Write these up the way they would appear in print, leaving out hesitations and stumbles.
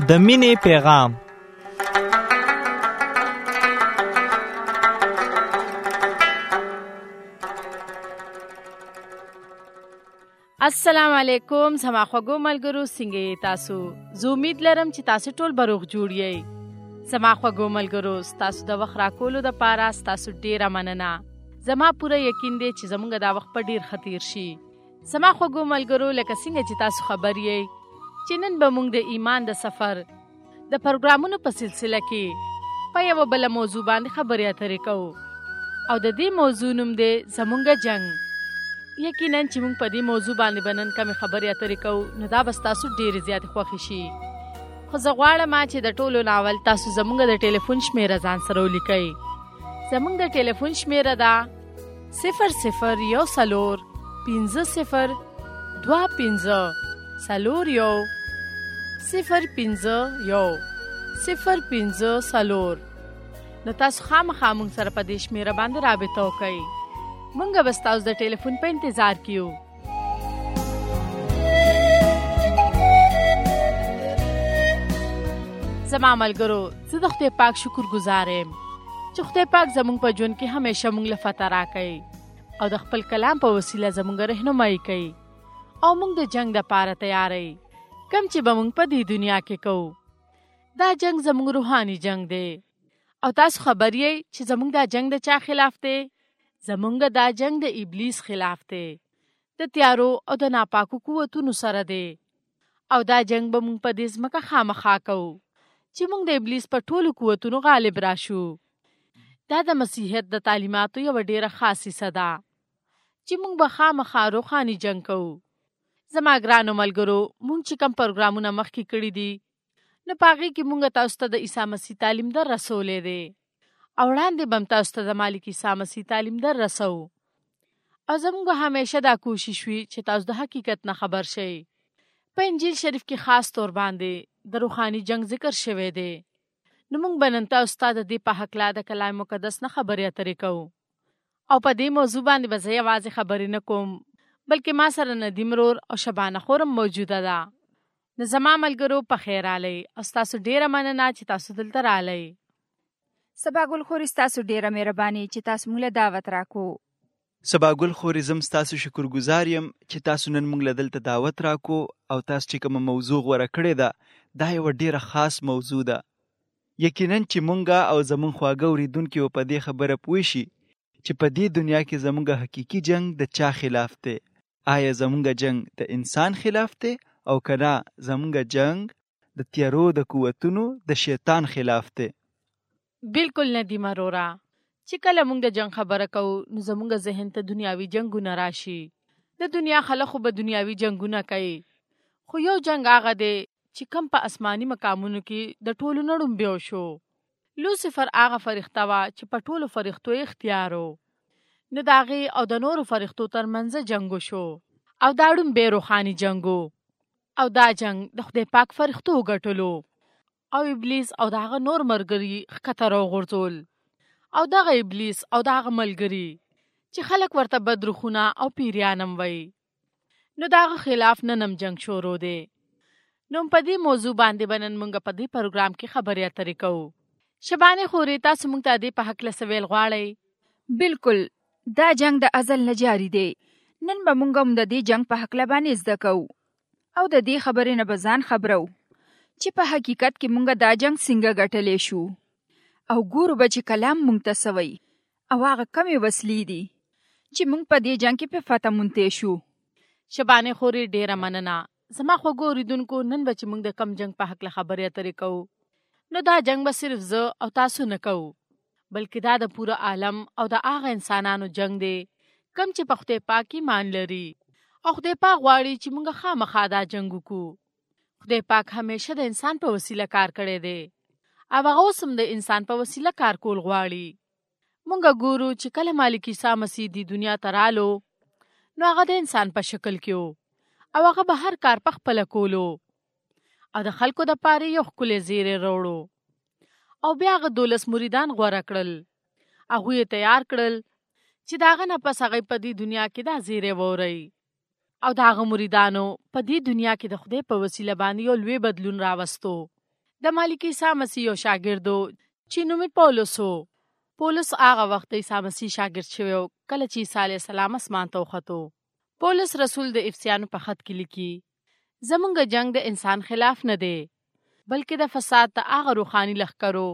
د مینې پیغام. السلام علیکم زما خوږو ملګرو، څنګه تاسو؟ زه امید لرم چې تاسو ټول به روغ جوړ یئ. زما خوږو ملګرو، ستاسو د وخت راکولو دپاره ستاسو ډیره مننه. زما پوره یقین دی چې زمونږ دا وخت په ډیر ښه تیر شي. زما خوږو ملګرو، لکه څنګه چې تاسو خبر یئ چې نن به موږ د ایمان د سفر د پروګرامونو په سلسله کې په یوه بله موضوع باندې خبرې اترې کوو، او د دې موضوع نوم دی زمونږ جنګ. یقینا چې موږ په دې موضوع باندې به نن کمې خبرې اترې کوو، نو دا به ستاسو ډېرې زیاتې خوښې شي. خو زه غواړم چې د ټولو ناول تاسو زمونږ د ټلیفون شمېره ځان سره ولیکئ. زمونږ د ټلیفون شمېره ده 0025041051. نو تاسو خامخا موږ سره په دې شمېره باندې رابطه وکئ. موږ به ستاسو د ټلیفون په انتظار کیو. زما ملګرو، زه د خدای پاک شکر گزار یم چې خدای پاک زموږ په ژوند کې همیشه موږ له فتح راکوي او د خپل کلام په وسیله زموږ رهنمایي کوي او موږ د جنگ دپاره تیاری کم چې به موږ په دې دنیا کې کوو. دا جنگ زموږ روحاني جنگ دی، او تاسو خبر یئ چې زموږ دا جنگ د چا خلاف دی؟ زمونږ دا جنگ د ابلیس خلاف دی، د تیارو او د ناپاکو قوتونو سره دی. او دا جنگ به مونږ په دې ځمکه خامخا کوو چې مونږ د ابلیس په ټولو قوتونو غالب راشو. دا د مسیحیت د تعلیماتو یوه ډیره خاصه حصه ده چې مونږ به خامخا روحاني جنگ کوو. زما ګرانو ملګرو، مونږ چې کوم پروګرامونه مخکې کړي دي، نو په هغې کې مونږ تاسو ته د عیسی مسیح تعلیم در رسولی دی، او وړاندې به هم تاسو ته د مالک عیسی مسیح تعلیم در رسو. او زموږ همیشه دا کوشش وي چې تاسو د حقیقت نه خبر شئ. په انجیل شریف کې خاص طور باندې د روحاني جنگ ذکر شوی دی. نو موږ به نن تاسو ته د دې په هکله د کلام مقدس نه خبرې اترې کوو. او په دې موضوع باندې به زه یوازې خبرې نه کوم، بلکې ما سره ندیم رور او شبانه خورم موجوده ده. نو زما ملګرو، په خیر راغلی، او ستاسو ډیره مننه چې تاسو دلته راغلی. سبا ګل خوري، ستاسو ډیره مهرباني چې تاسو موږ له دعوت راکو. سبا ګل خوري، زم ستاسو شکر گزار یم چې تاسو نن موږ له دلته دعوت راکو، او تاسو چې کومه موضوع غوره کړې ده دا یوه ډیره خاص موضوع ده. یقینا چې موږ او زموږ خواږه اورېدونکي به په دې خبره پوه شي چې په دې دنیا کې زموږ حقیقي جنگ د چا خلاف دی. آیا زموږ جنگ د انسان خلاف دی، او که نه زموږ جنگ د تیارو د قوتونو د شیطان خلاف دی؟ بالکل ندیمه رورا، چې کله موږ د جنگ خبره کوو نو زموږ ذهن ته دنیاوي جنگونه راشي. د دنیا خلکو به دنیاوي جنگونه کوي، خو یو جنگ هغه دی چې کم په آسماني مقامونو کې د ټولو نه ړومبی شو. لوسیفر هغه فرښته وه چې په ټولو فرښتو اختیار و. نو د هغې او د نورو فرښتو ترمنځ جنګ وشو، او دا ړومبی روحاني جنګ و. او دا جنگ د خدای پاک فرښتو وګټلو، او ابلیس او دغه نور ملګري ښکته راوغورځول. او دغه ابلیس او دغه ملګري چې خلک ورته بدروخونه او پیریان هم وایي، نو دغه خلاف نن هم جنگ شروع دی. نو په دې موضوع باندې به نن موږ په دې پروګرام کې خبرې اترې کوو. شبانې خورې، تاسو موږ ته دې په هکله څه ویل غواړئ؟ بالکل، دا جنگ د ازل نه جاري دی. نن به موږ هم د دې جنگ په هکله باندې زده کوو، او د دې خبرې نه به ځان خبرو چې په حقیقت کې مونږ دا جنگ څنګه ګټلی شو، او ګورو به چې کلام مونږ ته څه وایي، او هغه کمې وسلې دي چې مونږ په دې جنگ کې په فتح مونتی شو. شبانې خورې، ډیره مننه. زما خوږو اورېدونکو، نن به چې مونږ د کم جنگ په هکله خبرې اترې کوو، نو دا جنگ به صرف زه او تاسو نه کوو، بلکې دا د پوره عالم او د هغه انسانانو جنگ دی کم چې په خدای پاک ایمان لري، او خدای پاک غواړي چې مونږ خامخا دا جنگ وکړو. خدای پاک همیشه د انسان په وسیله کار کړی دی، او هغه اوس هم د انسان په وسیله کار کول غواړي. مونږ ګورو چې کله مالک عیسی مسیح د دنیا ته رالو، نو هغه د انسان په شکل کې و، او هغه به هر کار په خپله کولو، او د خلکو دپاره یو ښکلی زیری راوړو. او بیا هغه 12 مریدان غوره کړل، هغوی یې تیار کړل چې د هغه نه پس هغوی په دې دنیا کې دا زیری واورئ. او د هغه مریدانو په دې دنیا کې د خدای په وسیله باندې یو لوی بدلون راوستو. د مالک عیسی مسیح یو شاګردو چې نوم یې پولس و. پولس هغه وخت د عیسی مسیح شاګرد شوی و کله چې عیسی علیه السلام اسمان ته وختو. پولس رسول د افسیانو په خط کې لیکي زمونږ جنگ د انسان خلاف نه دی بلکې د فساد د هغه روحاني لښکرو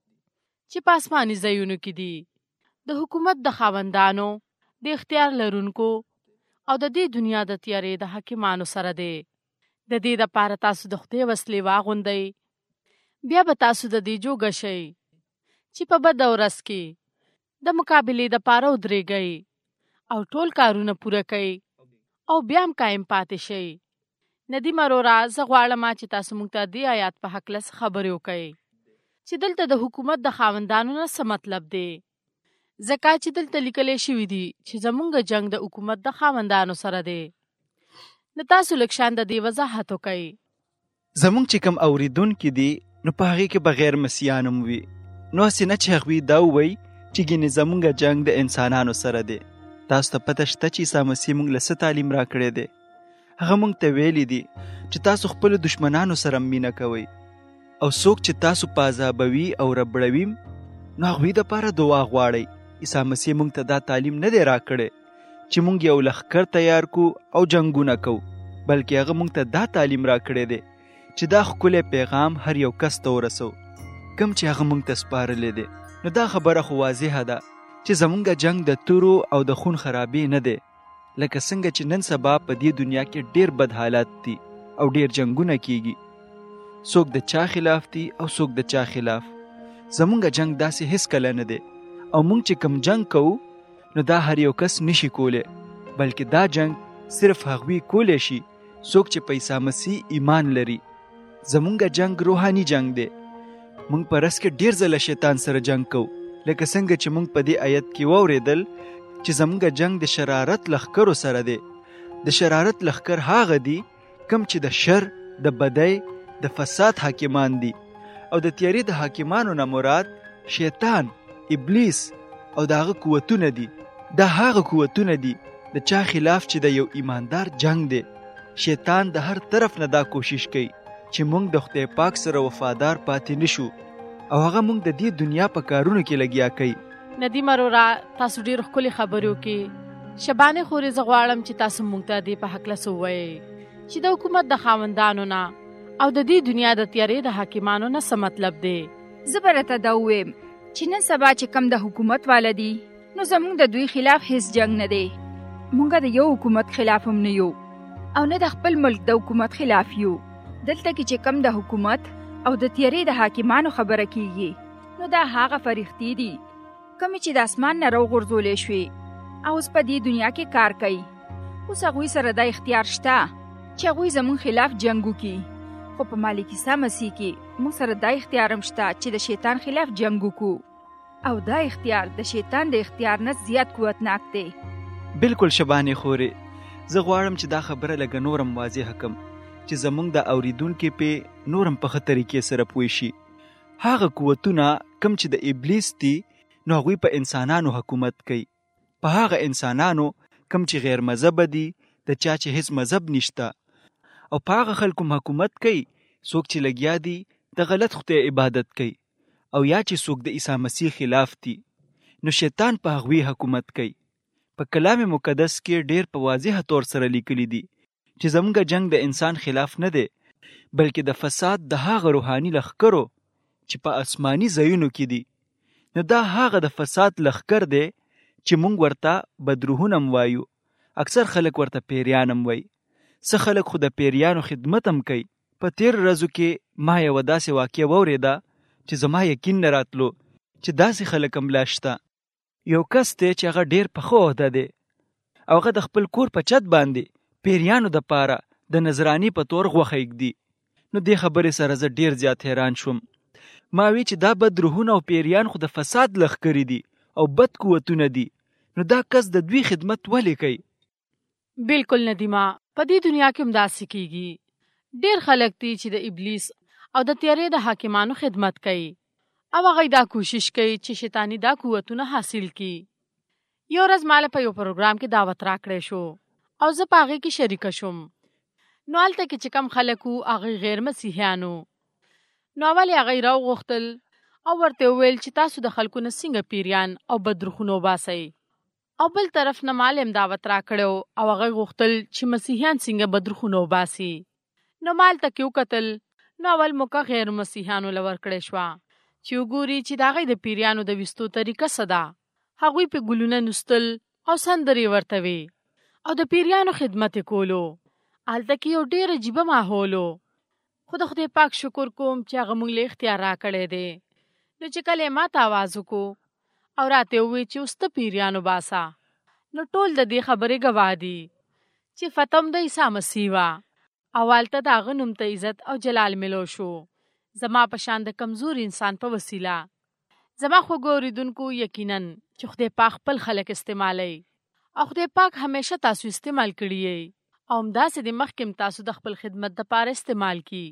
چې په آسماني ځایونو کې دي، د حکومت د خاوندانو، د اختیار لرونکو او د دې دنیا د تیارې د حاکمانو سره دی. د دې دپاره تاسو د خدای وسلې واغوندئ. بیا به تاسو د دې جوګه شئ چې په بده ورځ کې د مقابلې دپاره ودرېږئ او ټول کارونه پوره کئ او بیا هم قایم پاتې شئ. ندیم ارورا زه غواړم چې تاسو موږ ته دې آیات په هکله خبرې وکئ چې دلته د حکومت د خاوندانو نه څه مطلب دی. ځکه چې دلته لیکلی شوي دي چې زموږ جنگ د حکومت د خاوندانو سره دی. نو تاسو لږ شان د دې وضاحت وکئ. زموږ چې کوم اوریدونکي دي نو په هغې کې به غیر مسیحیان هم وي، نو هسې نه چې هغوی دا ووایي چې ګینې زموږ جنگ د انسانانو سره دی. تاسو ته پته شته چې عیسی مسیح موږ له څه تعلیم راکړی دی؟ هغه موږ ته ویلي دي چې تاسو خپلو دشمنانو سره مینه کوئ او څوک چې تاسو په عذابوي او ربړوي نو هغوی دپاره دعا غواړئ. عیسی مسیح موږ ته دا تعلیم نه دی راکړی چې موږ یو لښکر تیار کو او جنګونه کوو، بلکې هغه موږ ته دا تعلیم راکړی دی چې دا ښکلی پیغام هر یو کس ته ورسو کوم چې هغه موږ ته سپارلی دی. نو دا خبره خو واضحه ده چې زموږ جنگ د تورو او د خون خرابې نه دی، لکه څنګه چې نن سبا په دې دنیا کې ډیر بد حالات دي او ډیر جنگونه کیږي، څوک د چا خلاف دي او څوک د چا خلاف. زموږ جنگ داسې هیڅ کله نه دی او موږ چې کم جنگ کوو نو دا هر یو کس نشي کولی، بلکې دا جنگ صرف هغوی کولی شي څوک چې په عیسی مسیح ایمان لري. زموږ جنگ روحاني جنگ دی. موږ په رس کې ډیر ځله شیطان سره جنگ کوو، لکه څنګه چې موږ په دې آیت کې واورېدل چې زموږ جنگ د شرارت لښکرو سره دی. د شرارت لښکر هغه دي کوم چې د شر، د بدۍ، د فساد حاکمان دي او د تیارې د حاکمانو نه مراد شیطان، ابلیس او د هغه قوتونه دي. دا هغه قوتونه دي د چا خلاف چې د یو ایماندار جنگ دی. شیطان د هر طرف نه دا کوشش کوي چې موږ د خدای پاک سره وفادار پاتې نشو او هغه موږ د دې دنیا په کارونو کې لګیا کوي. ندیم ارورا تاسو ډېر ښکلې خبرې وکړې. شبانې خورې زه غواړم چې تاسو موږ ته دې په هکله څه ووایئ چې د حکومت د خاوندانو نه او د دې دنیا د تیارې د حاکمانو نه څه مطلب دی. زه به راته دا ووایم چې نن سبا چې کم د حکومت والا دي نو زموږ د دوی خلاف هیڅ جنگ نه دی. موږ د یو حکومت خلاف هم نه یو او نه د خپل ملک د حکومت خلاف یو. دلته کې چې کم د حکومت او د تیارې د حاکمانو خبره کیږي نو دا هغه فرښتې دي کومې چې د اسمان نه راوغورځولې شوې او اوس په دې دنیا کې کار کوي. اوس هغوی سره دا اختیار شته چې هغوی زموږ خلاف جنګ وکړي، خو په مالک عیسی مسیح کې موږ سره دا اختیار هم شته چې د شیطان خلاف جنګ وکړو او دا اختیار د شیطان د اختیار نه زیات قوتناک دی. بالکل شبانې خورې، زه غواړم چې دا خبره لږه نورم واضح کړم چې زموږ د اوریدونکي په نورم په ښه طریقې سره پوه شي. هغه قوتونه کم چې د ابلیس دي نو هغوی په انسانانو حکومت کوي، په هغه انسانانو کم چې غیر مذهبه دي، د چا چې هیڅ مذهب نشته، او په هغه خلکو حکومت کوي څوک چې لګیا دي د غلط خدای عبادت کوي او یا چې څوک د عیسی مسیح خلاف دي. نو شیطان په هغوی حکومت کوي. په کلام مقدس کې ډیر په واضح طور سره لیکلي دي چې زموږ جنگ د انسان خلاف نه دی بلکې د فساد د هغه روحاني لښکرو چې په آسماني ځایونو کې دي. نو دا هغه د فساد لښکر دی چې موږ ورته بدروحونه هم وایو. اکثر خلک ورته پیریان هم وایي. څه خلک خو د پیریانو خدمت هم کوي. په تیر ورځو کې ما یوه داسې واقعه واورېده چې زما یقین نه راتلو چې داسې خلک هم لا شته. یو کس دی چې هغه ډیر په ښه عهده دی او هغه د خپل کور په چت باندې پیریانو د پاره د نظرانی په تور غوښه ایږدي. نو دې خبرې سره زه ډیر زیات حیران شوم. ما وی چې دا بد روحونه او پیریان خو د فساد لښکرې دي او بد قوتونه دي، نو دا کس د دوی خدمت ولې کوي؟ بالکل ندیمه، په دې دنیا کې هم داسې کیږي. ډیر خلک دي چې د ابلیس او د تیارې د حاکمانو خدمت کوي او هغه دا کوشش کوي چې شیطانی دا قوتونه حاصل کړي. یو ورځ مال په یو پروګرام کې دعوت راکړی شو او زه په هغې کې شریکه شوم. نو هلته کې چې کم خلک وو هغوی غیر مسیحیانو. نو اول هغه راوغوښتل او ورته وویل چې تاسو د خلکو نه څنګه پیریان او بدرخونه وباسئ. او بل طرف نه مالم دعوت راکړو او هغه غوښتل چې مسیحیان څنګه بدرخونه وباسي. نو مال ته کې وکتل، نو اول موقع غیر مسیحیانو له ورکړی شوه چې وګوري چې د هغوی د پیریانو د ویستو طریقه څه ده. هغوی په ګلونه نوستل او سندرې ورته وې او د پیریانو خدمت یې کولو. هلته کې یو ډېر عجیبه ماحول و. خو د خدای پاک شکر کوم چې هغه موږ له اختیار راکړی دی. نو چې کله یې ما ته آواز وکړو او راته وویل چې اوس ته پیریانو باسه، نو ټول د دې خبرې ګواه دي چې فتم د عیسی مسیح وه او هلته د هغه نوم ته عزت او جلال ملو شو زما په شان د کمزور انسان په وسیله. زما خوږو اورېدونکو، یقیناً چې خدای پاک خپل خلک استعمالوي او خدای پاک همیشه تاسو استعمال کړي یې او همداسې د مخکې تاسو د خپل خدمت دپاره استعمال کړي.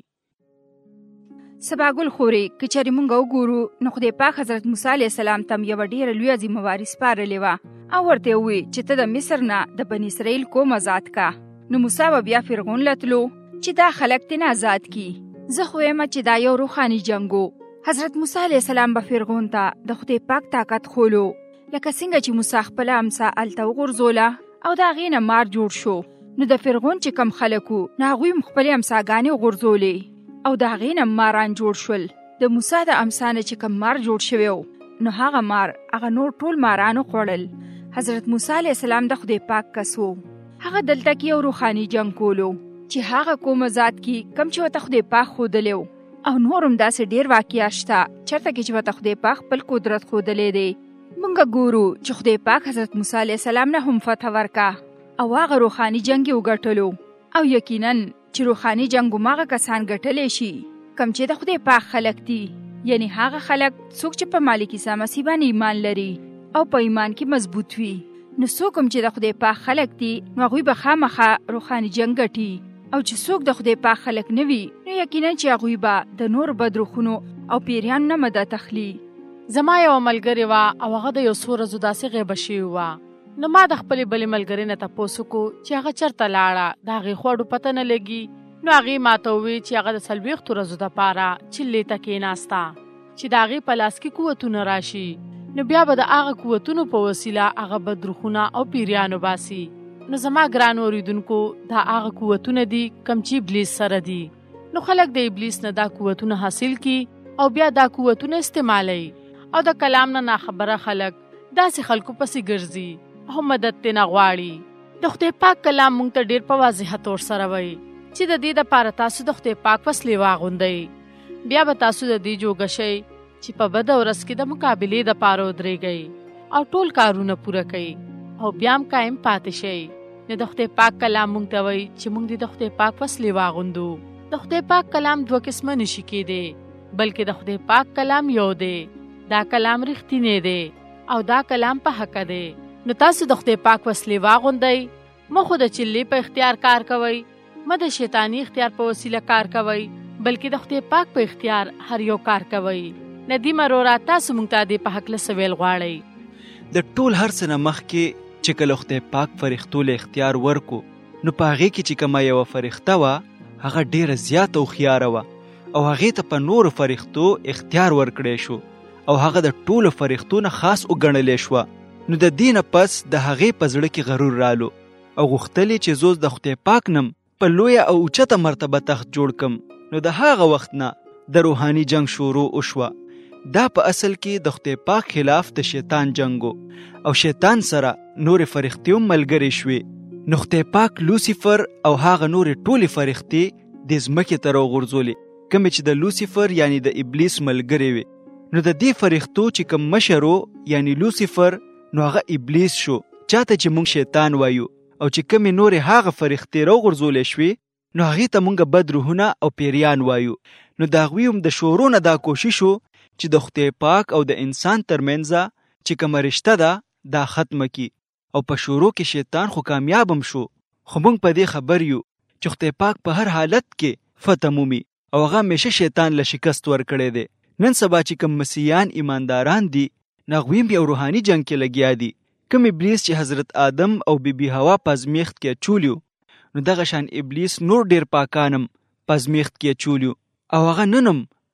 سباګل خوري که چېرې موږ وګورو نو خدای پاک حضرت موسی علیه السلام ته یوه ډېره لویه ذمهواري سپارلې وه او ورته یې وویل چې ته د مصر نه د بني اسرائیل قوم آزاد کا. نو موسی به بیا فرعون لتلو چې دا خلک ترې نه آزاد کړي. زه خو یم چې دا یو روحاني جنګ و. حضرت موسی علیه السلام به فرعون ته د خدای پاک طاقت خولو، لکه څنګه چې موسی خپله امسا هلته وغورځوله او د هغې نه مار جوړ شو. نو د فرعون چې کم خلک وو نو هغوی هم خپلې امساګانې وغورځولې او د هغې نه ماران جوړ شول. د موسی د امسا نه چې کم مار جوړ شوی و نو هغه مار هغه نور ټول مارانو خوړل. حضرت موسی علیه السلام د خدای پاک کس و. هغه دلته کې یو روحاني جنګ کولو چې هغه قوم آزاد کي کم چې ورته خدای پاک ښودلی و. او نور هم داسې ډېر واقعات شته چېرته کې چې ورته خدای پاک خپل قدرت ښودلی دی. موږ ګورو چې خدای پاک حضرت موسی علیه السلام نه هم فتح ورکا او هغه روحاني جنګ یې وګټلو. او یقیناً چې روحاني جنګ هماغه کسان ګټلی شي کم چې د خدای پاک خلک دي، یعنی هغه خلک څوک چې په مالک عیسی مسیح باندې ایمان لري او په ایمان کې مضبوط وي. نو څوک هم چې د خدای پاک خلک دي نو هغوی به خامخا روحاني جنګ ګټي. او چې څوک د خدای پاک خلک نه وي نو یقیناً چې هغوی به د نورو بدروخونو او پیریانو نه مدد اخلي. زما یوه ملګرې وه او هغه د یو څو ورځو داسې غیبه شوې وه. نو ما د خپلې بلې ملګرې نه تپوس وکړو چې هغه چېرته لاړه، د هغې خوړو پته نه لګي. نو هغې ما ته وویل چې هغه د 40 ورځو دپاره چلې ته کېناسته چې د هغې په لاس کې قوتونه راشي، نو بیا به د هغه قوتونو په وسیله هغه بدروخونه او پیریانو باسي. نو زما ګرانو اورېدونکو، دا هغه قوتونه دي کم چې ابلیس سره دي. نو خلک د ابلیس نه دا قوتونه حاصل کی او بیا دا قوتونه استعمالوي او د کلام نه ناخبره خلک داسې خلکو پسې ګرځي او مدد ترې نه غواړي. د خدای پاک کلام موږ ته ډېر په واضحه طور سره وایي چې د دې دپاره تاسو د خدای پاک وسلې واغوندئ. بیا به تاسو د دې جوګه شئ چې په بده ورځ کې د مقابلې دپاره ودرېږئ او ټول کارونه پوره کړئ او بیا هم قایم پاتې شئ. نو د خدای پاک کلام موږ ته وایي چې موږ دې د خدای پاک وسلې واغوندو. د خدای پاک کلام 2 قسمه نشي کېدی، بلکې د خدای پاک کلام یو دی. دا کلام رښتینی دی او دا کلام په حق دی. نو تاسو د خدای پاک وسلې واغوندئ. مه خو د چلې په اختیار کار کوئ، مه د شیطاني اختیار په وسیله کار کوئ، بلکې د خدای پاک په اختیار هر یو کار کوئ. ندیم وروره، تاسو موږ ته د په هکله څه ویل غواړئ؟ د ټول هر څه نه مخکې چې کله خدای پاک فرښتو له اختیار ورکو نو په هغې کې چې کومه یوه فرښته وه هغه ډېره زیاته هوښیاره وه او هغې ته په نورو فرښتو اختیار ورکړی شو او هغه د ټولو فرښتو نه خاص وګڼلی شوه. نو د دې نه پس د هغې په زړه کې غرور رالو او غوښتلې چې زوز د خدای پاک نم په لویه او اوچته مرتبه تخت جوړ کم. نو د هغه وخت نه د روحاني جنگ شروع وشوه. دا په اصل کې د خدای پاک خلاف د شیطان جنگو او شیطان سره نورې فرښتې هم ملګرې شوې. نو خدای پاک لوسیفر او هغه نورې ټولې فرښتې د ځمکې ته راوغورځولې کومې چې د لوسیفر یعنی د ابلیس ملګرې وې. نو د دې فرښتو چې کوم مشر یعنی لوسیفر نو هغه ابلیس شو، چاته چې مونږ شیطان وایو، او چې کومې نورې هغه فرښتې راوغورځولې شوې نو هغې ته مونږ بد روحونه او پیریان وایو. نو د هغوی هم د شورو نه دا کوشش و چې د خدای پاک او د انسان ترمنځه چې کومه رشته ده دا ختمه کی. او په شروع کې شیطان خو کامیاب هم شو، خو مونږ په دې خبر یو چې خدای پاک په هر حالت کې فتح مومي او هغه همیشه شیطان له شکست ورکړی دی. نن سبا چې کوم مسیحیان ایمانداران دي نو هغوی هم یو روحاني جنګ کې لګیا دي. کوم ابلیس چې حضرت آدم او بیبي حوا په ازمیښت کې اچولیو نو دغه شان ابلیس نور ډېر پاکانم په ازمیښت کې اچولیو او هغه نن هم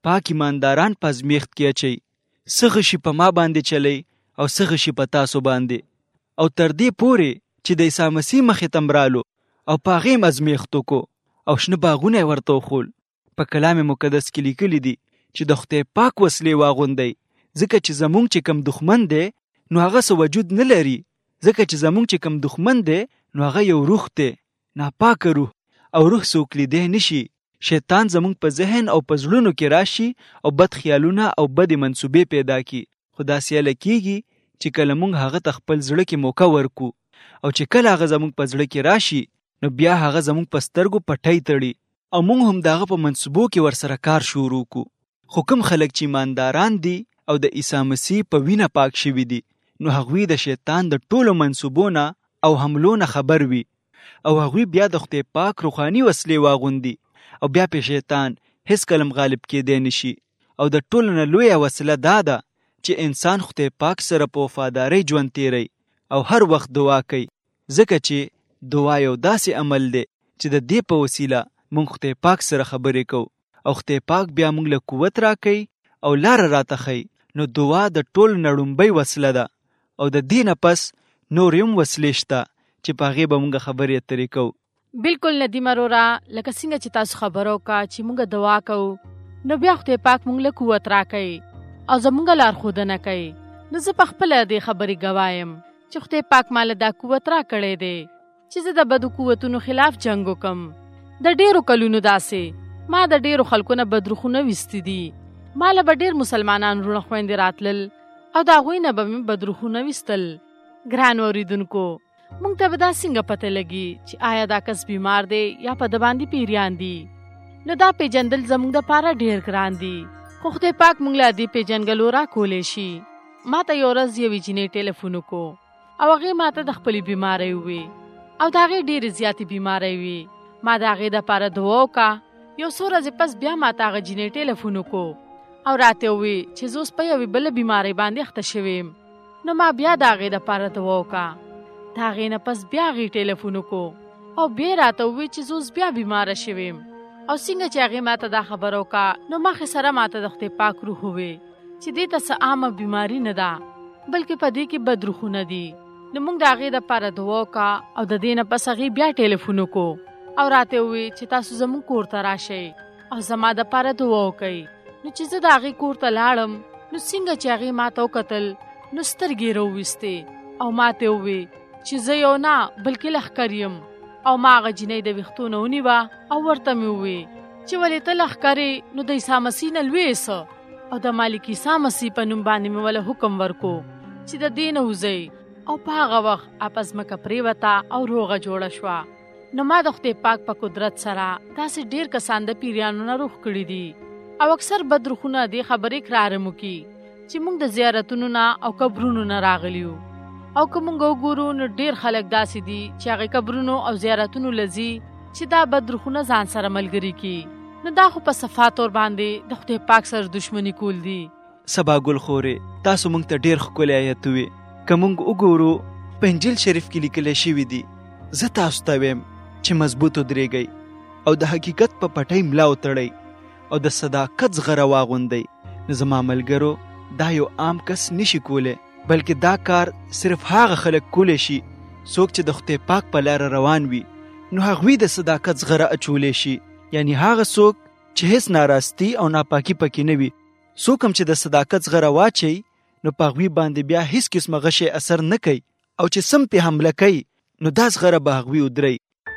پاک ایمانداران په ازمیښت کې اچئ، څه غشي په ما باندې چلی او څه غشي په تاسو باندې، او تر دې پورې چې د عیسی مسیح مخې ته مرالو او په هغې م ازمیښت وکړو او شنه باغونه یې ورته وښول. په کلام مقدس کې لیکلي دي چې د خدای پاک وسلې واغوندئ، ځکه چې زمونږ چې کم دښمن دی نو هغه څه وجود نه لري، ځکه چې زمونږ چې کم دښمن دی نو هغه یو روح دی، ناپاکه روح، او روح څوک لیدی نشي. شیطان زمونږ په ذهن او په زړونو کې راشي او بد خیالونه او بدې منصوبې پیدا کړي، خو داسې هله کېږي چې کله موږ هغه ته خپل زړه کې موقع ورکو او چې کله هغه زمونږ په زړه کې راشي نو بیا هغه زمونږ په سترګو پټۍ تړي او موږ هم د هغه په منصوبو کې ورسره کار شروع کو. خو کوم خلک چې ایمانداران دي او د عیسی مسیح په وینه پاک شوي دي نو هغوی د شیطان د ټولو منصوبو نه او حملو نه خبر وي او هغوی بیا د خدای پاک روحاني وسلې واغوندي او بیا په شیطان هیڅ کلم غالب کېدی نشي. او د ټولو نه لویه وسله دا ده چې انسان خدای پاک سره په وفادارۍ ژوند تیری او هر وخت دعا کوي، ځکه چې دعا یو داسې عمل دی چې د دې په وسیله موږ خدای پاک سره خبرې کوو او خدای پاک بیا موږ له قوت راکوي او لاره راته ښیي. نو دعا د ټولو نه لومړۍ وسله ده او د دې نه پس نور هم وسلې شته چې په هغې به موږ خبرې اترې کوو. بالکل ندیم وروره، لکه څنګه چې تاسو خبرو کا چې موږ دعا کوو نو بیا خدای پاک موږ له قوت راکوي او زموږ لارښودنه کوي. نو زه په خپله دې خبرې ګوایم چې خدای پاک ماله دا قوت راکړی دی چې زه د بدو قوتونو خلاف جنګ وکم. د ډېرو کلونو داسې ما د ډېرو خلکو نه بدروخونه ویستي دي، ماله به ډېر مسلمانان وروڼه خویندې راتلل او د هغوی نه به مې بدروخونه ویستل. ګرانو اورېدونکو، موږ ته به دا څنګه پته لګي چې آیا دا کس بیمار دی یا په د باندې پیریان دي؟ نو دا پیژندل زموږ دپاره ډېر ګران دي، خو خدای پاک موږ له دې پیژنګلو راکولی شي. ما ته یو ورځ یوې جینۍ ټلیفون وکړو او هغې ما ته د خپلې بیمارۍ ووې او د هغې ډېرې زیاتې بیمارۍ وې. ما د هغې دپاره دعا وکړه. یو څو ورځې پس بیا ما ته هغه جینۍ ټلیفون وکړو او راته ووې چې زه اوس په یوې بله بیمارۍ باندې اخته شوې یم. نو ما بیا د هغې دپاره دعا وکړه. د هغې نه پس بیا هغې ټلیفون وکړو او بیا راته ووې چې زه اوس بیا بیماره شوې یم. او څنګه چې هغې ما ته دا خبره وکړه نو مخې سره ما ته د خدای پاک روح ووې چې دې ته څه عامه بیماري نه ده بلکې په دې کې بد روحونه دي. نو موږ د هغې دپاره دعا وکړه او د دې نه پس هغې بیا ټلیفون وکړو او راته ووې چې تاسو زموږ کور ته راشئ او زما دپاره دعا وکئ. نو چې زه د هغې کور ته لاړم نو څنګه چې هغې ما ته وکتل نو سترګې یې راوویستې او ما ته ووې چې زه یو نه بلکې لښکر یم. او ما هغه جینۍ د ویښتو نه ونیوه او ورته مې ووې چې ولې ته لښکر یې نو د عیسی مسیح نه لوی څه او د مالک عیسی مسیح په نوم باندې مې وله حکم ورکو چې د دې نه وځئ. او په هغه وخت اپه ځمکه پرېوته او روغه جوړه شوه. نو ما د خدای پاک په قدرت سره داسې ډېر کسان د پیریانو نه روغ کړي دي او اکثر بد روحونه دې خبرې اقرار وکړي چې موږ د زیارتونو نه او قبرونو نه راغلي یو. او که موږ وګورو نو ډېر خلک داسې دي چې هغې قبرونو او زیارتونو له ځي چې دا بد روحونه ځان سره ملګري کړي. نو دا خو په صفا طور باندې د خدای پاک سره دښمني کول دي. سبا ګل خورې، تاسو موږ ته ډېر ښکلی آیت وې. که موږ وګورو په انجیل شریف کې لیکلی شوي دي، زه تاسو ته ویم چې مضبوط ودرېږئ او د حقیقت په پټۍ ملا وتړئ او د صداقت زغره واغوندئ. نو زما ملګرو، دا یو عام کس نشي کولی، بلکې دا کار صرف هغه خلک کولی شي څوک چې د خدای پاک په لاره روان وي. نو هغوی د صداقت زغره اچولی شي، یعنی هغه څوک چې هیڅ ناراستی او ناپاکي پکې نه وي. څوک هم چې د صداقت زغره واچوي نو په هغوی باندې بیا هیڅ قسمه غشی اثر نه کوي او چې سم پې حمله کوي نو دا زغره به هغوی ودرئ.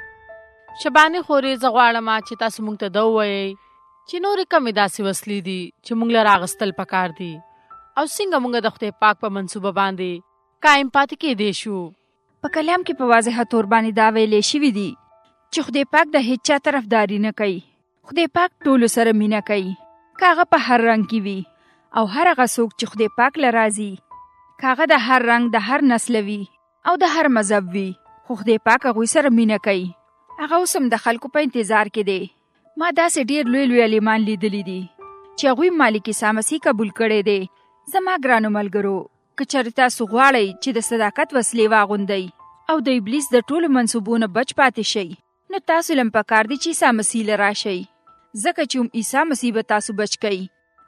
شبانې خورې، زه غواړم چې تاسو موږ ته دا ووایئ چې نورې کمې داسې وسلې دي چې موږ له راغستل پکار دي او څنګه موږ د خدای پاک په منصوبه باندې قایم پاتې کېدی شو. په کلام کې په واضحه تور باندې دا ویلې شوي دي چې خدای پاک د هیڅ چا طرفداري نه کوي. خدای پاک ټولو سره مینه کوي، که هغه په هر رنګ کې وي او هر هغه څوک چې خدای پاک له راځي، که هغه د هر رنګ، د هر نسل وي او د هر مذهب وي، خو خدای پاک هغوی سره مینه کوي. هغه اوس هم د خلکو په انتظار کې دی. ما داسې ډېر لوی لوی علیمان لیدلی دي چې هغوی مالک عیسی مسیح قبول کړی دی. زما ګرانو ملګرو، که چېرې تاسو غواړئ چې د صداقت وسلې واغوندئ او د ابلیس د ټولو منصوبو نه بچ پاتې شئ، نو تاسو لم پکار دي چې عیسی مسیح له راشئ، ځکه چې هم عیسی مسیح به تاسو بچ کوي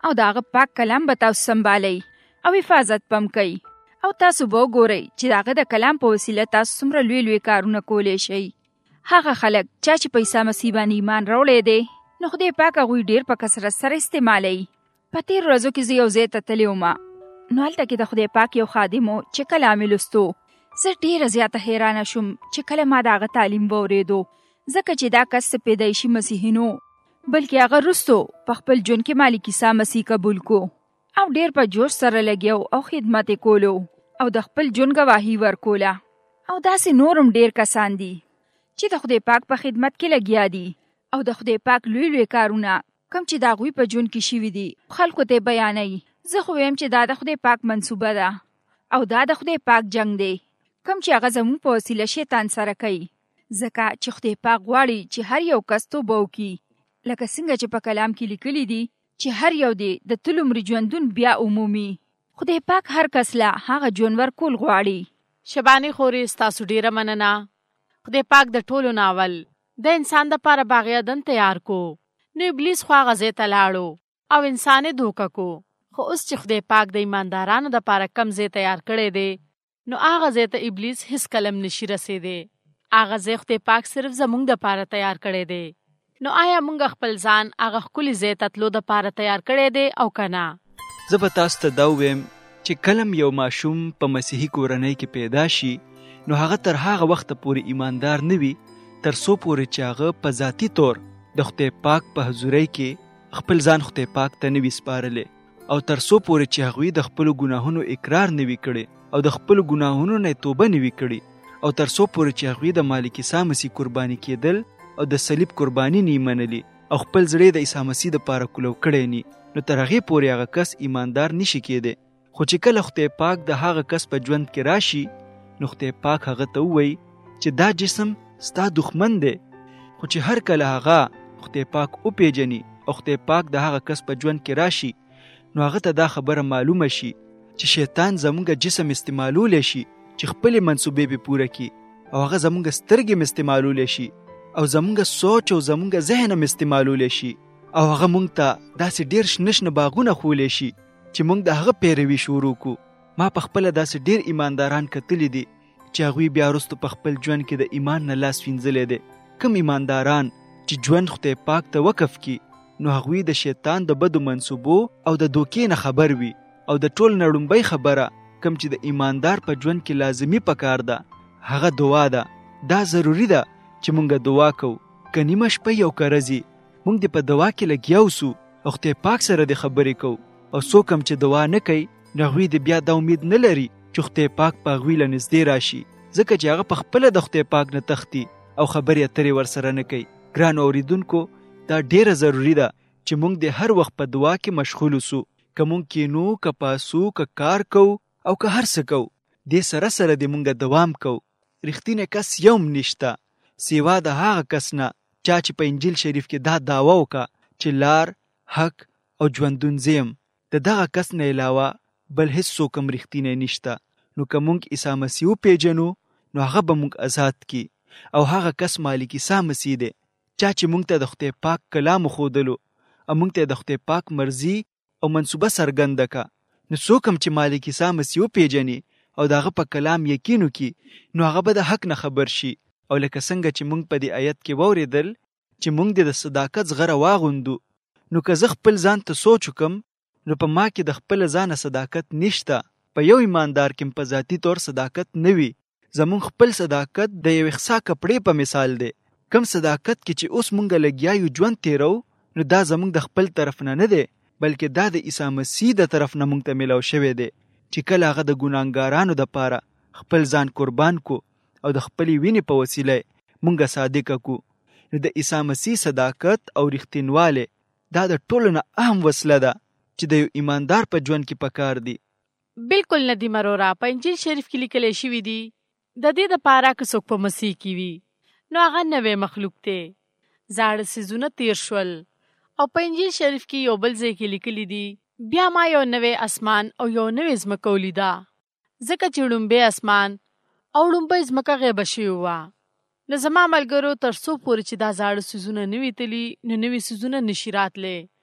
او د هغه پاک کلام به تاسو سمبالئ او حفاظت پم کوئ او تاسو به وګورئ چې د هغه د کلام په وسیله تاسو څومره لوی لوی کارونه کولی شئ. هغه خلک چې په عیسی مسیح باندې ایمان راوړی دی نو خدای پاک هغوی ډېر په کثرت سره استعمالوي. په تېرو ورځو کې زه یو ځای ته تللی وم نو هلته کې د خدای پاک یو خادم و چې کلام یې لوستو. زه ډېره زیاته حیرانه شوم چې کله ما د هغه تعلیم واورېدو، ځکه چې دا کس پیدایشي مسیحي نو، بلکې هغه وروستو په خپل ژوند کې مالک عیسی مسیح قبول کو او ډېر په جوش سره لګیو او خدمت یې کولو او د خپل ژوند ګواهي ورکوله. او داسې نورم ډېر کسان دي چې د خدای پاک په خدمت کې لګیا دي او د خدای پاک لوی لوی کارونه کوم چې د هغوی په ژوند کې شوي دي خلکو ته بیانوي. زه خو ویم چې دا د خدای پاک منصوبه ده او دا د خدای پاک جنگ دی کوم چې هغه زموږ په وسیله شیطان سره کوي، ځکه چې خدای پاک غواړي چې هر یو کس توبه وکړي، لکه څنګه چې په کلام کې لیکلي دي چې هر یو دی د ټول عمر ژوندون بیا عمومي. خدای پاک هر کس له هغه ژوند ورکول غواړي. شبانې خورې ستاسو ډیره مننه. خدای پاک د ټولو ناول د انسان د پاره باغیدن تیار کو، نو ابلیس خو هغه ځای ته لاړو او انسان یې دوکه کو. خو اوس چې خدای پاک د ایماندارانو د پاره کم ځای تیار کړی دی نو هغه ځای ته ابلیس هیڅ کلم نشي رسېدی. هغه ځای خدای پاک صرف زموږ د پاره تیار کړی دی. نو آیا موږ خپل ځان هغه ښکلي ځای ته تلو د پاره تیار کړی دی او که نه؟ زه به تاسو ته دا ووایم چې کلم یو ماشوم په مسیحي کورنۍ کې پیدا شي نو هغه تر هغه وخته پورې ایماندار نه وي تر څو پورې چې هغه په ذاتي طور د خدای پاک په حضورۍ کې خپل ځان خدای پاک ته نه وي سپارلی، او تر څو پورې چې هغوی د خپلو ګناهونو اقرار نه وي کړی او د خپلو ګناهونو نه توبه نه وي کړي، او تر څو پورې چې هغوی د مالک عیسی مسیح قرباني کېدل او د صلیب قرباني نه منلي او خپل زړه د عیسی مسیح دپاره کلو کړی نی، نو تر هغې پورې هغه کس ایماندار نشي کېدی. خو چې کله خدای پاک د هغه کس په ژوند کې راشي نو خدای پاک هغه ته ووایي چې دا جسم ستا دښمن دی. خو چې هر کله هغه خدای پاک وپیژني او خدای پاک د هغه کس په ژوند کې راشي نو هغه ته دا خبره معلومه شي چې شیطان زموږ جسم استعمالولی شي چې خپلې منصوبې پې پوره کړي، او هغه زموږ سترګې م استعمالولی شي او زموږ سوچ او زموږ ذهن م استعمالولی شي، او هغه موږ ته داسې ډېر شنه شنه باغونه ښولی شي چې موږ د هغه پیروي شروع کړو. ما په خپله داسې ډېر ایمانداران کتلی دي چې هغوی بیا وروستو په خپل ژوند کې د ایمان نه لاس وینځلی دی. کوم ایمانداران چې ژوند خدای پاک ته وقف کړي نو هغوی د شیطان د بدو منصوبو او د دوکې نه خبر وي، او د ټول نه لومبۍ خبره کوم چې د ایماندار په ژوند کې لازمي پکار ده هغه دعا ده. دا ضروري ده چې مونږ دعا کوو، که نیمه شپه یو که ورځي مونږ دې په دعا کې لګیا سو او خدای پاک سره دې خبرې کوو. او څوک هم چې دعا نه کوي نو هغوی دې بیا دا امید نه لري چې خدای پاک په هغوی له نږدې راشي، ځکه چې هغه په خپله د خدای پاک نه تښتي او خبرې اترې ورسره نه کوي. ګرانو اورېدونکو، دا ډیره ضروري ده چې مونږ د هر وخت په دعا کې مشغول اوسو، که مونږ کینو، که پاسو، که کار کوو او که هر څه کوو، دې سره سره دې مونږ دوام کوو. رښتینی کس یو هم نشته سیوا د هغه کس نه چا چې په انجیل شریف کې دا دعوه وکړه چې لار، حق او ژوندون زه یم. د دغه کس نه علاوه بل هیڅ څوک هم رښتینی نشته. نو که مونږ عیسی مسیح وپېژنو نو هغه به مونږ آزاد کړي، او هغه کس مالک عیسی مسیح دی چا چې مونږ ته د خدای پاک کلام وښودلو او مونږ ته د خدای پاک مرضي او منصوبه څرګنده کړه. نو څوک هم چې مالک عیسی مسیح وپېژني او د هغه په کلام یقین وکړي نو هغه به د حق نه خبر شي. او لکه څنګه چې مونږ په دې آیت کې واورېدل چې مونږ د صداقت زغره واغوندو، نو که زه خپل ځان ته سوچ وکم نو په ما کې د خپل ځانه صداقت نشته. په یو ایماندار کې په ذاتي طور صداقت نه وي. زمونږ خپل صداقت د یو اخسا کپړې په مثال دی. کم صداقت کې چې اوس مونږ لګیا یو ژوند تیرو نو دا زمونږ د خپل طرف نه دی، بلکې دا د عیسی مسیح د طرف نه مونږ ته ملاو شوی دی چې کله هغه د ګناهګارانو دپاره خپل ځان قربان کو او د خپلې وینې په وسیله مونږ صادقه کو. نو د عیسی مسیح صداقت او رښتینوالی دا د ټولو نه اهم وسله ده چې د یو ایماندار په ژوند کې پکار دي. بالکل ندیم ارورا، په انجیل شریف کې لیکلی شوي دي د دې دپاره که څوک په مسیح کې وي نو هغه نوی مخلوق دی، زاړه څیزونه تیر شول. او په انجیل شریف کې یو بل ځای کې لیکلي دي بیا ما یو نوی اسمان او یو نوی ځمکه ولیده، ځکه چې ړومبی اسمان او ړومبی ځمکه غیبه شوې وه. نو زما ملګرو، تر څو پورې چې دا زاړه څیزونه نه وي تلي نو نوي څیزونه نشي راتلی.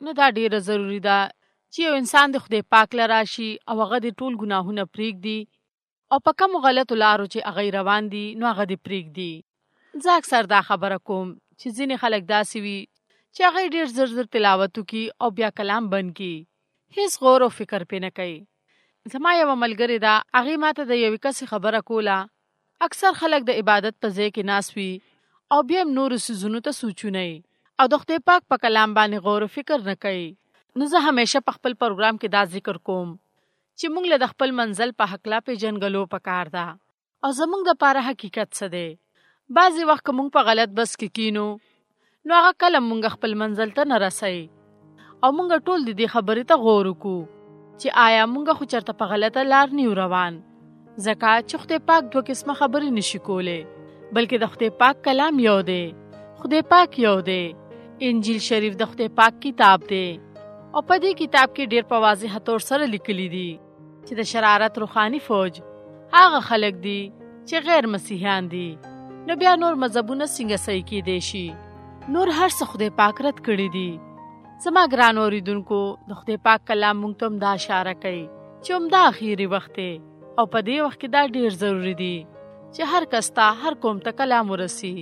نو دا ډیره ضروری ده چې یو انسان د خدای پاک لره شي او هغه د ټول ګناهونه پرېږدي او په کوم غلطو لارو چې هغه روان دي نو هغه دې پرېږدي. زه اکثر دا خبره کوم چې ځینې خلک داسې وي چې هغه ډیر زر زر تلاوت وکړي او بیا کلام بند کړي، هیڅ غور او فکر پې نه کوي. زما یوه ملګرې ده، هغې ماته د یوې کسې خبره کوله. اکثر خلک د عبادت په ځای کې ناست وي او بیا هم نورو څیزونو ته سوچونه او د خدای پاک په کلام باندې غور او فکر نه کوي. نو زه همیشه په خپل پروګرام کې دا ذکر کوم چې موږ له د خپل منزل په هکله پیژنګلو پکار ده او زموږ دپاره حقیقت څه دی. بعضې وخت که موږ په غلط بس کې کینو نو هغه کله موږ خپل منزل ته نه رسوي او موږ ټول د دې خبرې ته غور وکړو چې آیا موږ خو چېرته په غلطه لار نه یو روان، ځکه چې خدای پاک دوه قسمه خبرې نشي کولی، بلکې د خدای پاک کلام یو دی، خدای پاک یو دی. انجیل شریف د خدای پاک کتاب دی او په دې کتاب کې ډیر په واضح طور سره لیکلي دي چې د شرارت روحاني فوج هغه خلک دي چې غیر مسیحیان دي. نو بیا نور مذهبونه څنګه صحیح کېدی شي؟ نور هر څه خدای پاک رد کړي دي. زما ګران اوریدونکو، د خدای پاک کلام موږ ته هم دا اشاره کوي چې همدا اخیری وخت دی او په دې وخت کې دا ډیر ضروری دی چې هر کس ته، هر قوم ته کلام ورسي.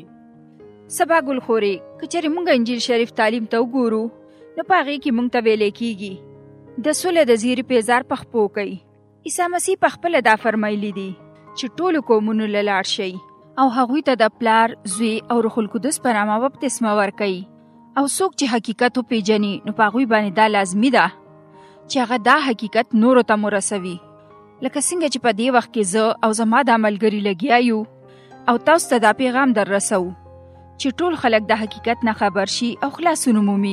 سبا ګل خوري که چېرې موږ انجیل شریف تعلیم ته وګورو نو په هغې کې موږ ته ویلی کېږي د سولې د زیري پیزار په خپو کوي. عیسی مسیح په خپله دا فرمایلی دي چې ټولو قومونو له لاړ شئ او هغوی ته د پلار، زوی او روح القدس په نامه بپتسمه ورکوي. او څوک چې حقیقت وپېژني نو په هغوی باندې دا لازمي ده چې هغه دا حقیقت نورو ته مو رسوي. لکه څنګه چې په دې وخت کې زه او زما دا ملګري لګیا یو او تاسو ته دا پیغام در رسو چې ټول خلک د حقیقت نه خبر شي او خلاصون مومي.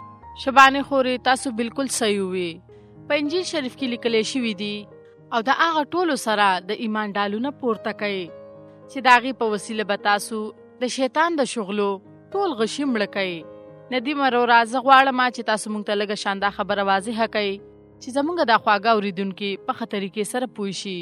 شبانه خورې تاسو بالکل صحیح وي. په انجیل شریف کې لیکل شوي دي او د هغه ټولو سره د ایمان ډالونه پورته کوي چې د هغې په وسیله به تاسو د شیطان د شغلو ټول غشي مړه کوي. ندیم وروره، زه غواړم چې تاسو موږ ته لږه شان دا خبره واضحه کوي چې زموږ دا خواږه اوریدونکي په ښه طریقې سره پوه شي.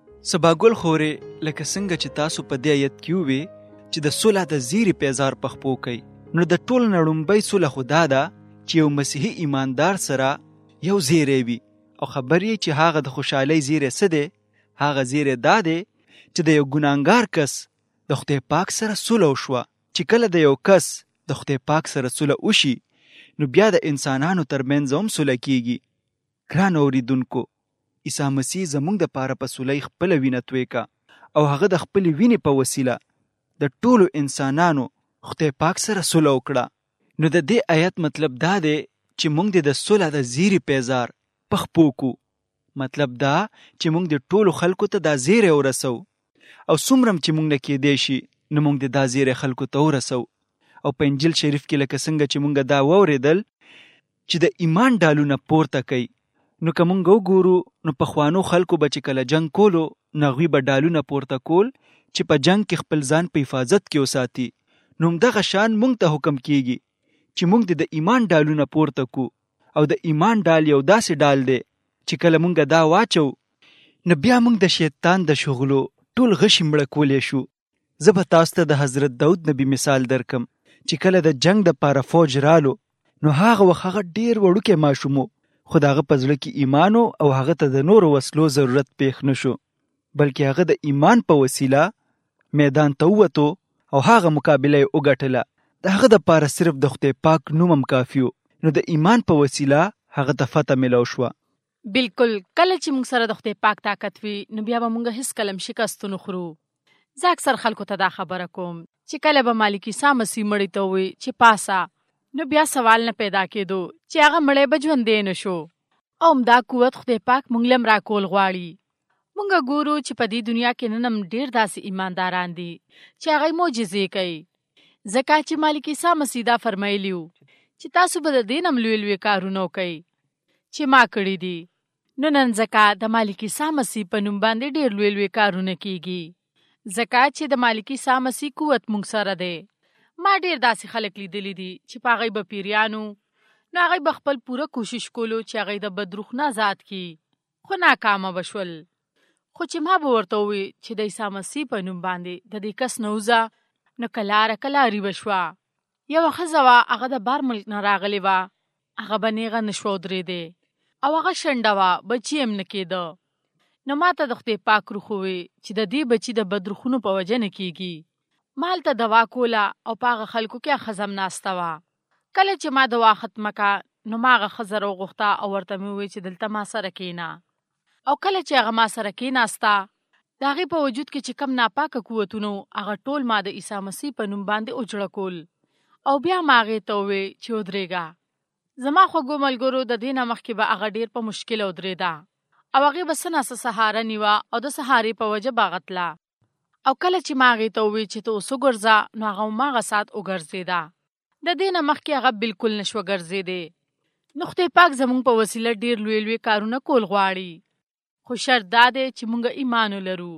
سباګل خورې، لکه څنګه چې تاسو په دې آیت کې ووې چې د صلح د زیري پیزار په خپو کوي، نو د ټول نه لومړی صلح خو دا ده چې یو مسیحي ایماندار سره یو زیری وي او خبر یې چې هغه د خوشحالۍ زیری څه دی. هغه زیری دا دی چې د یو ګناهګار کس د خدای پاک سره صلح وشوه. چې کله د یو کس د خدای پاک سره صلح وشي نو بیا د انسانانو ترمنځ هم صلح کیږي. ګران اوریدونکو، عیسی مسیح زموږ دپاره په صلح خپله وینه توی کا او هغه د خپلې وینې په وسیله د ټولو انسانانو خدای پاک سره صلح وکړه. نو د دې آیت مطلب دا دی چې موږ د صلح د زیري پیزار په خپو کو. مطلب دا چې موږ د ټولو خلکو ته دا زیری ورسو او څومره چې موږ نه کېدی شي نو موږ دا زیری خلکو ته ورسو. او په انجیل شریف کې لکه څنګه چې موږ دا واورېدل چې د ایمان ډالونه پورته کوي، نو که موږ وګورو نو پخوانو خلکو به چې کله جنګ کولو نو هغوی به ډالونه پورته کول چې په جنگ کې خپل ځان په حفاظت کې وساتي. نو همدغه شان موږ ته حکم کیږي چې موږ د ایمان ډالونه پورته کو او د ایمان ډال یو داسې ډال دی چې کله موږ دا واچو نو بیا موږ د شیطان د شغلو ټول غشي مړه کولی شو. زه به تاسو ته د حضرت داود نبی مثال درکم چې کله د جنگ د پاره فوج رالو نو هغه وخت هغه ډیر وړوکی ماشوم و، خو د هغه په زړه کې ایمان او هغه ته د نورو وسلو ضرورت پیښ نه شو، بلکې هغه د ایمان په وسیله میدان ته ووتو او هغه مقابله یې وګټله. د هغه دپاره صرف د خدای پاک نوم هم کافي و، نو د ایمان په وسیله هغه ته فتح میلاو شوه. بالکل. کله چې موږ سره د خدای پاک طاقت وي نو بیا به موږ هیڅ کله شکست نه خورو. زه اکثر خلکو ته دا خبره کوم چې کله به مالک عیسی مسیح مړی ته ووایي چې پاسه، نو بیا سوال نه پیدا کېدو چې هغه مړی به ژوندی نه شو. او همدا قوت خدای پاک موږ له هم راکول غواړي. مونږ ګورو چې په دې دنیا کې نن هم ډېر داسې ایمانداران دي چې هغوی معجزې کوي، ځکه چې مالک عیسی مسیح دا فرمایلي وو چې تاسو به د دې نه هم لوی لوی کارونه وکئ چې ما کړي دي. نو نن ځکه د مالک عیسی مسیح په نوم باندې ډېر لوی لوی کارونه کیږي، ځکه چې د مالک عیسی مسیح قوت مونږ سره دی. ما ډېر داسې خلک لیدلی دي چې په هغوی به پیریانو، نو هغوی به خپل پوره کوشش کولو چې هغوی د بدروح نه آزاد کړي، خو ناکامه به شول. خو چې ما به ورته ووایي چې د عیسی مسیح په نوم باندې د دې کس نه وځه، نو کلاره کلاري به شوه. یوه ښځه وه، هغه د بار ملک نه راغلې وه هغه به نیغه نشو درېدی او هغه شنډه وه، بچي هم نه کېده. نو ما ته د خدای پاک روح ووی چې د دې بچي د بدروحونو په وجه نه کېږي. ما هلته دوا کوله او په هغه خلکو کې ښځه هم ناسته وه. کله چې ما دوا ختمه کړه نو ما هغه ښځه راوغوښته او ورته مې وویل چې دلته ما سره کښېنه. او کله چې هغه ما سره کښېناسته، د هغې په وجود کې چې کم ناپاکه قوتونه هغه ټول ما د عیسی مسیح په نوم باندې اجړه کول. او بیا ما هغې ته وویل چې ودرېږه. زما خوږو ملګرو، د دې نه مخکې به هغه ډېر په مشکله ودرېده او هغې به څه ناڅه سهاره نیوه او د سهارې په وجه به هغه تله. او کله چې ما هغې ته وویل چې ته اوس وګرځه، نو هغه هماغه ساعت وګرځېده. د دې نه مخکې هغه بالکل نشوه ګرځېدی. نو خدای پاک زموږ په وسیله ډېر لوی لوی کارونه کول غواړي، خو شرط دا دی چې موږ ایمان ولرو.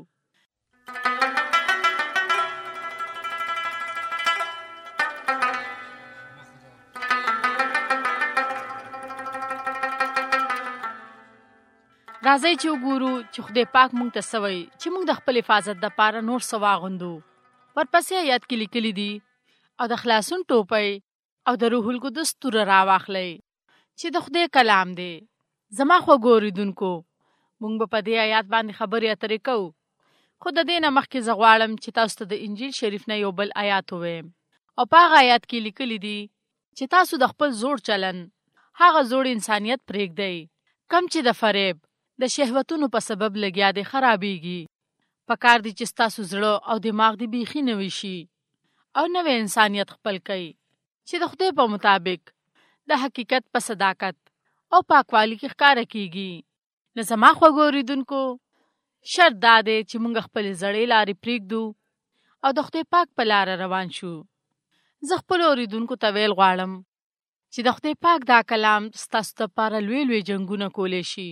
راځئ چې وګورو چې خدای پاک موږ ته څه وایي چې موږ د خپل حفاظت دپاره نور څه واغوندو. ورپسې آیات کې لیکلي دي: او د خلاصون ټوپۍ او د روح القدس توره راواخلئ چې د خدای کلام دی. زما خوږو اورېدونکو، موږ به په دې آیات باندې خبرې اترې کوو، خو د دې نه مخکې زه غواړم چې تاسو ته د انجیل شریف نه یو بل آیات ووایم. او په هغه آیات کې لیکلي دي چې تاسو د خپل زوړ چلن، هغه زوړ انسانیت پرېږدئ کم چې د فریب د شهوتونو په سبب لګیا دی خرابېږي. پکار دی چې ستاسو زړه او دماغ دی بیخي نوي شي او نوی انسانیت خپل کړئ چې د خدای په مطابق د حقیقت په صداقت او پاکوالي کې ښکاره کیږي. نو زما خوږو اورېدونکو، شرط دا دی چې موږ خپلې زړې لارې پرېږدو او د خدای پاک په لاره روان شو. زه خپلو اورېدونکو ته ویل غواړم چې د خدای پاک دا کلام ستاسو دپاره لوی لوی جنګونه کولی شي.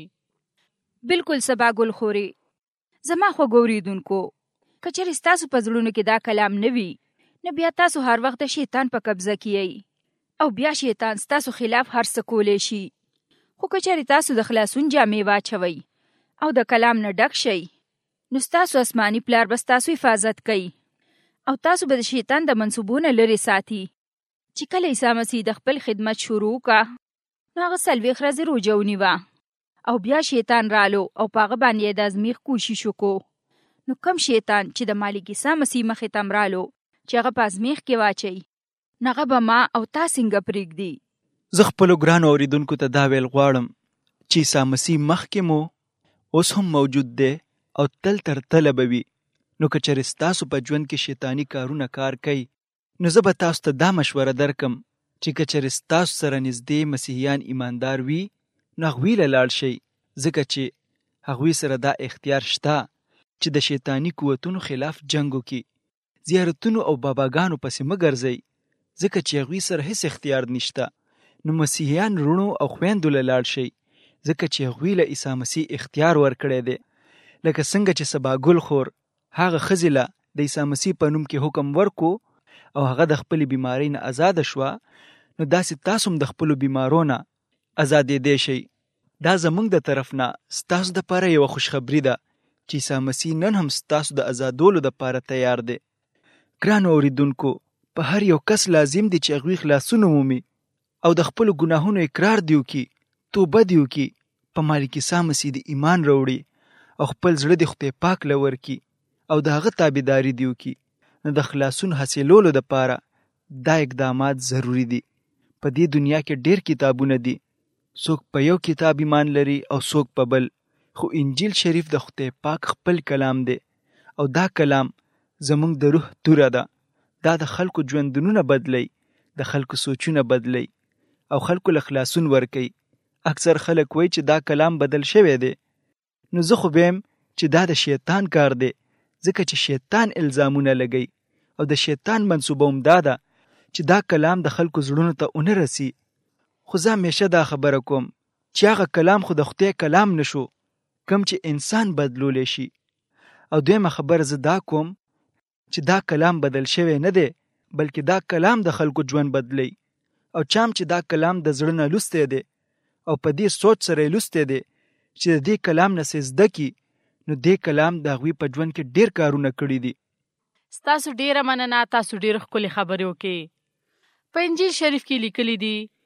بالکل سبا ګل خوري. زما خوږو اورېدونکو، که چېرې ستاسو په زړونو کې دا کلام نه وي، نو بیا تاسو هر وخت د شیطان په قبضه کې یئ او بیا شیطان ستاسو خلاف هر څه کولی شي. خو که چېرې تاسو د خلاصون جامې واچوئ او د کلام نه ډک شئ، نو ستاسو آسماني پلار به ستاسو حفاظت کوي او تاسو به د شیطان د منصوبونه لرې ساتي. چې کله عیسی مسیح د خپل خدمت شروع وکړه، نو هغه 40 ورځې روژه ونیوه او بیا شیطان رالو او په هغه باندې یې د ازمیښت کوشش وکړو. نو کم شیطان چې د مالک عیسی مسیح مخې ته رالو چې هغه په ازمیښت کې واچوي، نو هغه به ما او تا څنګه پرېږدي. زه خپلو ګرانو اورېدونکو ته دا ویل غواړم چې عیسی مسیح مخکې مو اوس هم موجود دی او تل تر تله به وي. نو که چېرې ستاسو په ژوند کې شیطاني کارونه کار کوي، نو زه به تاسو ته دا مشوره درکم چې که چېرې ستاسو سره نږدې مسیحیان ایماندار وي، نو هغوی له لاړ شئ، ځکه چې هغوی سره دا اختیار شته چې د شیطاني قوتونو خلاف جنګ وکړي. زیارتونو او باباګانو پسې مه ګرځئ، ځکه چې هغوی سره هیڅ اختیار نشته. نو مسیحیان رونو او خویندو له لاړ شئ، ځکه چې هغوی له عیسی مسیح اختیار ورکړی دی. لکه څنګه چې سبا ګل خور هغه ښځې له د عیسی مسیح په نوم کې حکم ورکو او هغه د خپلې بیمارۍ نه آزاده شوه، نو داسې تاسو هم د خپلو بیمارو نه آزادېدی شئ. دا زموږ د طرف نه ستاسو دپاره یوه خوشخبري ده چې عیسی مسیح نن هم ستاسو د آزادولو دپاره تیار دی. ګرانو اورېدونکو، په هر یو کس لازم دی چې هغوی خلاصون ومومي او د خپلو ګناهونو اقرار دی وکړي، توبه دی وکړي، په مالک عیسی مسیح د ایمان راوړي او خپل زړه د خدای پاک له ورکړي او د هغه تابعداري دی وکړي. نو د خلاصون حاصلولو دپاره دا اقدامات ضروري دي. په دې دنیا کې ډېر کتابونه دي، څوک په یو کتاب ایمان لري او څوک په بل، خو انجیل شریف د خدای پاک خپل کلام دی او دا کلام زموږ د روح توره ده. دا د خلکو ژوندونونه بدلی، د خلکو سوچونه بدلی او خلکو له خلاصون ورکوي. اکثر خلک وایي چې دا کلام بدل شوی دی، نو زه خو بیم چې دا د شیطان کار دی، ځکه چې شیطان الزامونه لګوي او د شیطان منصوبه هم دا ده چې دا کلام د خلکو زړونو ته ونه رسي. خو زه همیشه دا خبره کوم چې هغه کلام خو د خدای کلام نشو کم چې انسان بدلولی شي. او دویمه خبره زه دا کوم چې دا کلام بدل شوی نه دی، بلکې دا کلام د خلکو ژوند بدلی. او چام چې دا کلام د زړه نه لوستی دی او په دې سوچ سره یې لوستی دی چې د دې کلام نه څه زده کړي، نو دې کلام د هغوی په ژوند کې ډېر کارونه کړي دي. ستاسو ډېره مننه، تاسو ډېر ښکلې خبرې وکړې. په انجیل شریف کې لیکلي دي: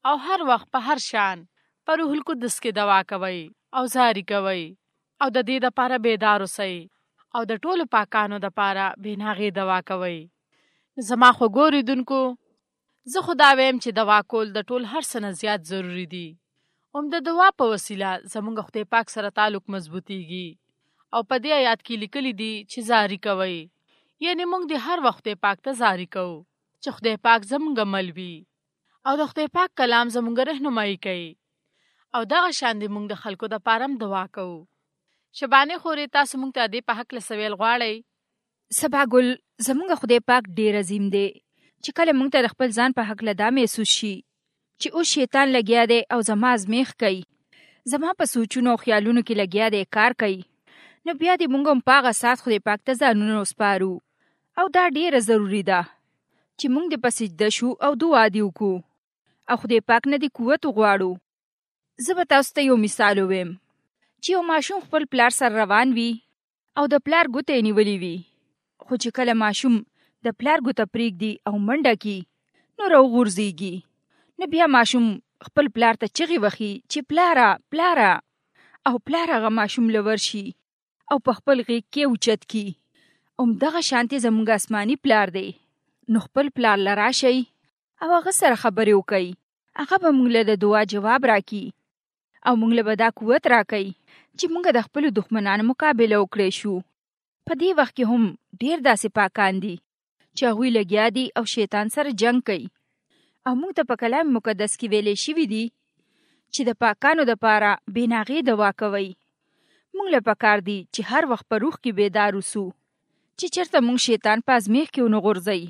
او هر وخت په هر شان په روح القدس کې دوا کوئ او زاری کوئ او د دې دپاره بیدار اوسئ او د ټولو پاکانو دپاره بېناغې دوا کوئ. زما خوږو اورېدونکو، زه خو دا ویم چې دوا کول د ټول هر څه نه زیات ضروري دي. د دوا په وسیله زموږ خدای پاک سره تعلق مضبوطیږي او په دې آیات کې لیکلي دي چې زاری کوئ، یعنی موږ د هر وخت خدای پاک ته زاری کوو چې خدای پاک زموږ مل وي او د خدای پاک کلام زموږ رهنمایي کوي او دغه شان د موږ د خلکو دپاره هم دوا کوو. شبانې خورې، تاسو موږ ته دې په هکله څه ویل غواړئ؟ سبا ګل، زموږ خدای پاک ډېر عظیم دی چې کله موږ ته د خپل ځان په هکله دا محسوس شي چې اوس شیطان لګیا دی او زما ازمیښت کوي، زما په سوچونو او خیالونو کې لګیا دی کار کوي، نو بیا دې موږ هم په هغه ساعت خدای پاک ته ځانونه وسپارو. او دا ډېره ضروري ده چې موږ د په سجده شو او دعا دې وکړو او خدای پاک نه دې قوت وغواړو. زه به تاسو ته یو مثال وویم چې یو ماشوم خپل پلار سره روان وي او د پلار ګوته یې نیولې وي، خو چې کله ماشوم د پلار ګوته پرېږدي او منډه کي نو راوغورځېږي، نو بیا ماشوم خپل پلار ته چغې وهي چې پلاره پلاره، او پلار هغه ماشوم له ورشي او په خپل غېږ کې اوچت کي. همدغه شانتې زموږ آسماني پلار دی. نو خپل پلار له راشئ او هغه سره خبرې وکئ، هغه به موږ له د دعا جواب راکي او موږ له به دا قوت راکئ چې موږ د خپلو دښمنانو مقابله وکړی شو. په دې وخت کې هم ډېر داسې پاکان دي چې هغوی لګیا دي او شیطان سره جنګ کوي. او موږ ته په کلام مقدس کې ویلې شوي دي چې د پاکانو دپاره بېناغې دوا کوئ. موږ له پکار دي چې هر وخت په روح کې بیدار اوسو چې چېرته موږ شیطان په ازمیښت کې ونه غورځئ.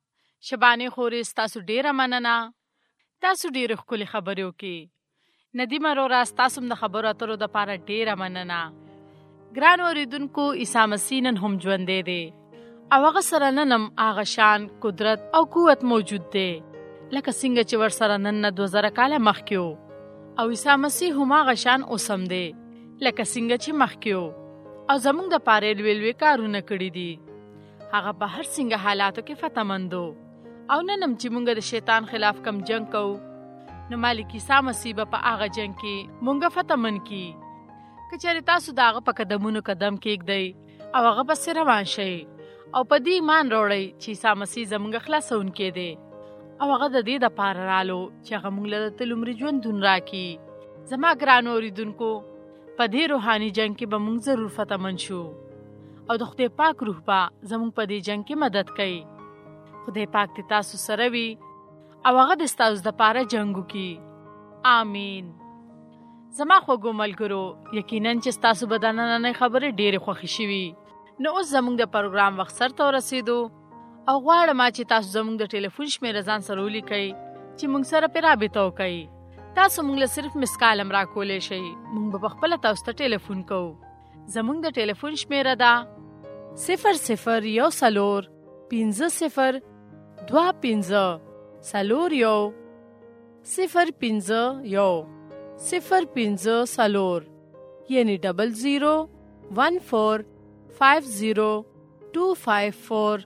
شبانې خورې، ستاسو ډېره مننه. تاسو ډېرې ښکلې خبرې وکړې. ندیمه وروره، ستاسو هم د خبرو اترو دپاره ډېره مننه. ګرانو اورېدونکو، عیسی مسیح نن هم ژوندی دی او هغه سره نن هم هغه شان قدرت او قوت موجود دی لکه څنګه چې ورسره نن نه 2000 کاله مخکې و. او عیسی مسیح هم هغه شان اوس هم دی لکه څنګه چې مخکې و او زموږ دپاره یې لوی لوی کارونه کړي دي. هغه په هر څنګه حالاتو کې فتحمند و. او نن هم چې موږ د شیطان خلاف کم جنګ کوو، نو مالک عیسی مسیح به په هغه جنګ کې موږ فتحمند کي. که چېرې تاسو د هغه په قدمونو قدم کېږدئ او هغه پسې روان شئ او په دې ایمان راوړئ چې عیسی مسیح زموږ خلاصونکی دی او هغه د دې دپاره رالو چې هغه موږ له د تل عمري ژوندون راکړي. زما ګرانو اورېدونکو، په دې روحاني جنګ کې به موږ ضرور فتحمند شو او د خدای پاک روح به زموږ په دې جنګ کې مدد کوي. خدای پاک دې تاسو سره وي او هغه د ستاسو دپاره جنګ وکړي. آمین. زما خوږو ملګرو، یقیناً چې ستاسو به دا نننۍ خبرې ډېرې خوښې شوي. نو اوس زموږ د پروګرام وخت سرته ورسېدو او غواړم چې تاسو زموږ د ټلیفون شمېره ځان سره ولیکئ چې موږ سره پرې رابطه وکئ. تاسو موږ له صرف مس کال هم راکولی شئ. موږ به پخپله تاسو ته ټلیفون کوو. زموږ د ټلیفون شمېره ده 0014 50 25 41 051 050 یعنی 0014 50 254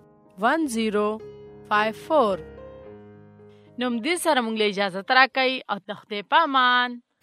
1054. نو دې سره موږ له اجازه تراکئ او د خدای په امان.